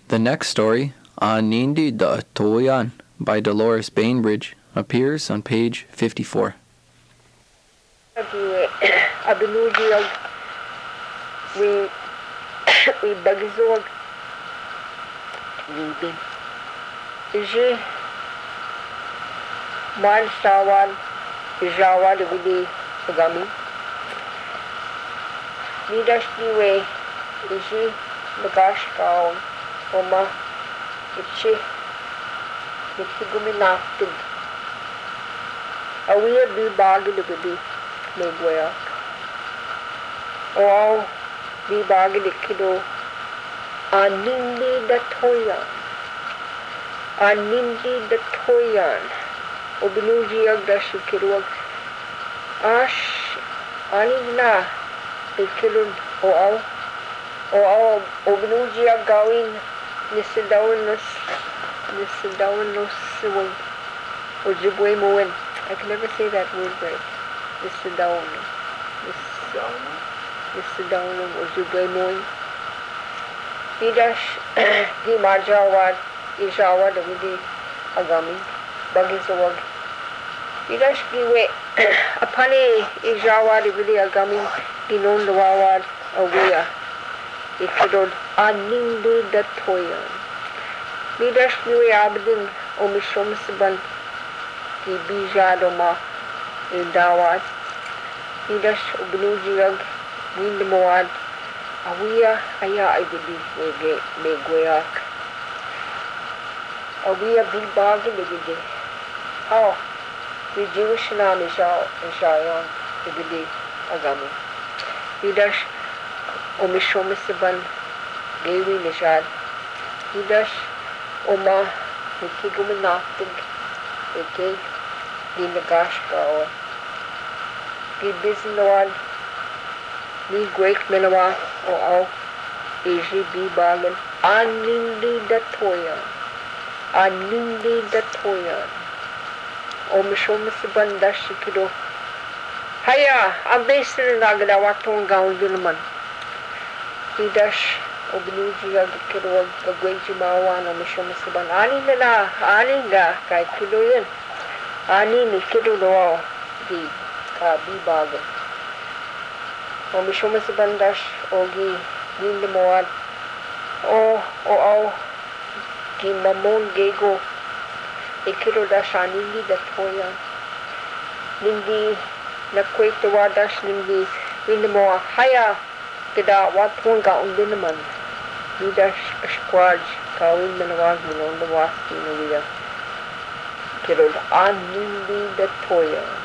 The next story, Anindi da Toyan, by Dolores Bainbridge, appears on page 54. Abinudiog, we bagzog, libin. Iji mal sawan, ijawa de bidi agami. Midas diwe, iji bagash kaon, oma, ichi guminatid. Awiya bi bagi de bidi megwaya. O bi bagi de kido anindi da toyan. Anindi da toyan. Obinujiag da shikiruag. Ash anigna ikilun o obinujiag gawin nisidawan nos siwag. Ojibwe moen. I can never say that word right. Nisidawan. Nisidawan ojibwe moen. Idash di marjawad ijawad amidi agami bagizawag. Idash giwe apane ijawad amidi agami ginon lawawad awaya. Ikidod anindi datoyan. Idash giwe abdin omishom saban ki bijadoma indawad. Idash ubnujiyag windamawad awia aya ibidi megwayak. Awia bilbagi libidi. Oh, the Jewish name is Shayon ibidi agami. Idash omishomisiban gewi nishad. Idash oma nikiguminatig ike ginagash kao. Gibizinawad ni gwek menawa o au eji bi bagan anindi datoyan. Anindi datoyan. O mishomisiban dashikido. Haya, abesir nagadawa tong gaun naman. Idash obnujiag kiruag kagweji mawan o mishomisiban. Ani nga kay kido yun. Ani ni kido doa di bi bagan. O mishomisiban dash ogi nindamawad. O au ki mamon gego. Ikiro dash anindi datoyan. Nindi nakwetawa dash nindi nindamawa. Haya kida watong gaun din naman. Nidash squaj kawin manawag minon dawas tinuwiya. Kiro anindi datoyan.